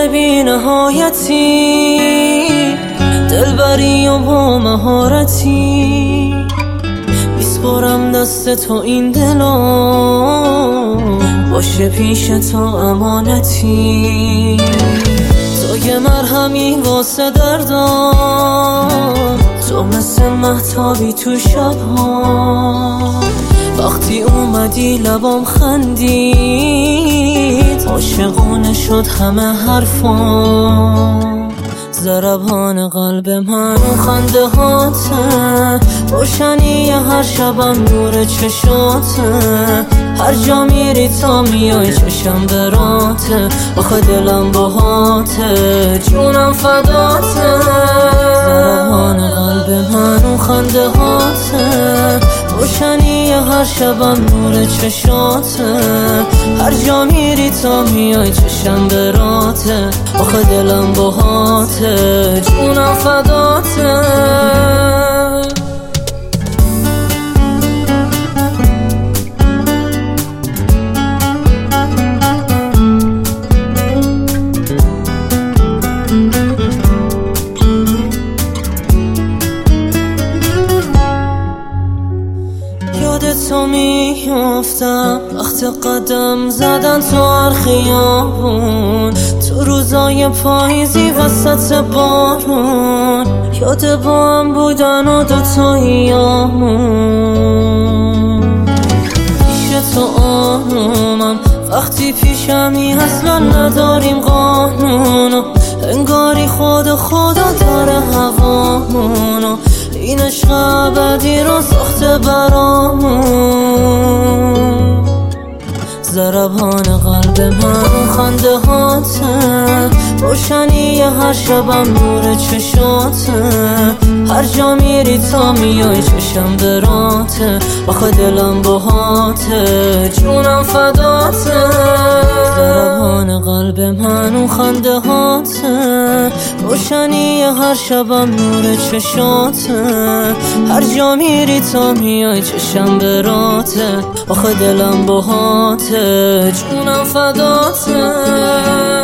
بی نهایتی، دلبری و با مهارتی، میسپارم دست تو این دلو، باشه پیش تو امانتی. تو یه مرهمی واسه دردم، تو مثل مهتابی تو شبها، وقتی اومدی لبام خندید، عاشقونه شد همه حرفام. ضربان قلب من و خنده هاته، روشنی هر شبم نور چشاته، هر جا میری تا میای چشم براته، آخه دلم باهاته، جونم فداته. ضربان قلب من و خنده هاته، روشنی هر شبم نور چشاته، هر جا میری تا میای چشم براته، آخه دلم باهاته، جونم فداته. تو میافتم وقت قدم زدن تو هر خیابون، تو روزای پاییزی وسط بارون، یاد با هم بودن و دوتاییامون. پیش تو آرومم وقتی پیشمی، اصلا نداریم قانونو، انگاری خدا داره هوامونو، این عشق ابدی رو ساخته برامون. ضربان قلب من و خنده هاته، روشنی هر شبم نور چشاته، هر جا میری تا میای چشم براته، آخه دلم باهاته، جونم فداته. ضربان قلب من و خنده هاته، روشنی هر شبم نور چشاته، هر جا میری تا میای چشم براته، آخه دلم باهاته، جونم فداته.